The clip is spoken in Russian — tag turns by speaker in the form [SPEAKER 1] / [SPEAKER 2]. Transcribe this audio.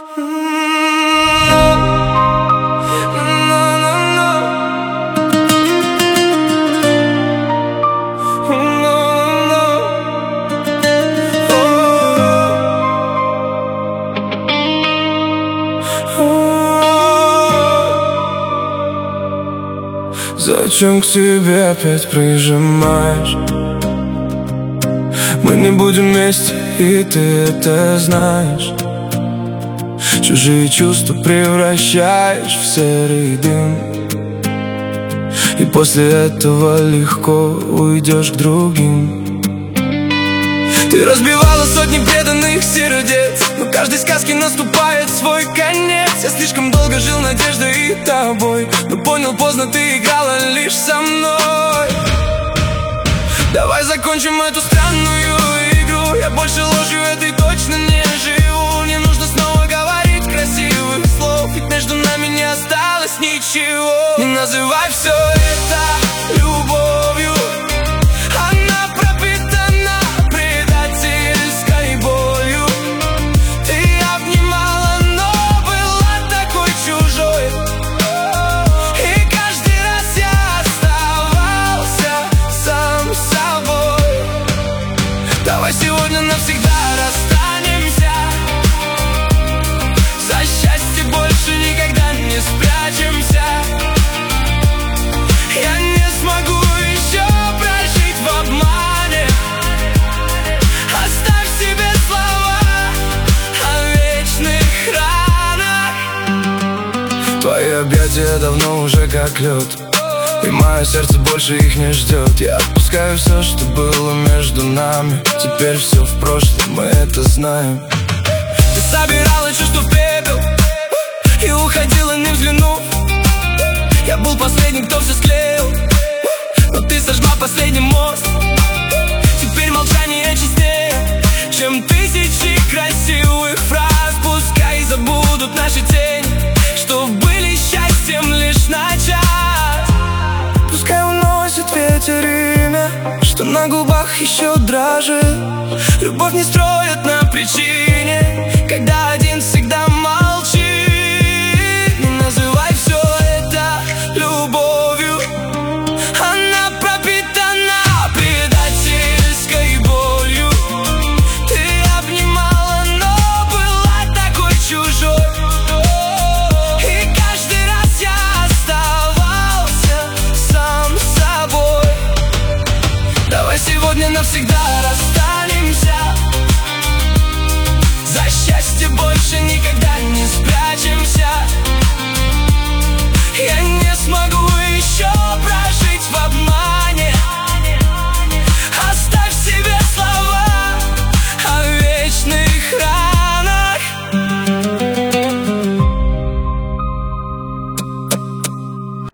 [SPEAKER 1] Зачем к себе опять прижимаешь? Мы не будем вместе, и ты это знаешь. Чужие чувства превращаешь в серый дым, и после этого легко уйдешь к другим. Ты разбивала сотни преданных сердец, но каждой сказке наступает свой конец. Я слишком долго жил надеждой и тобой, но понял поздно, ты играла лишь со мной. Давай закончим эту странную игру. Я больше ложью этой точно не живу. Не нужно снова говорить красивых слов, ведь между нами не осталось ничего. Не называй все это любовью. Она пропитана предательской болью. Ты обнимала, но была такой чужой. И каждый раз я оставался сам собой. Давай сегодня навсегда расстанемся. За счастье больше никогда не спрячемся. Я не смогу еще прожить в обмане. Оставь себе слова о вечных ранах. Твои объятия давно уже как лед, и мое сердце больше их не ждет. Я отпускаю все, что было между нами. Теперь все в прошлом, мы это знаем. Ты собирала чувства в пепел и уходила, не взглянув. Я был последним, кто все склеил, но ты сожгла последний мост. Теперь молчание честнее, чем тысячи красивых фраз. Пускай забудут наши тени, что были счастьем лишь на час. Пускай уносит ветер имя, что на губах еще дрожит. Любовь не строят на причине.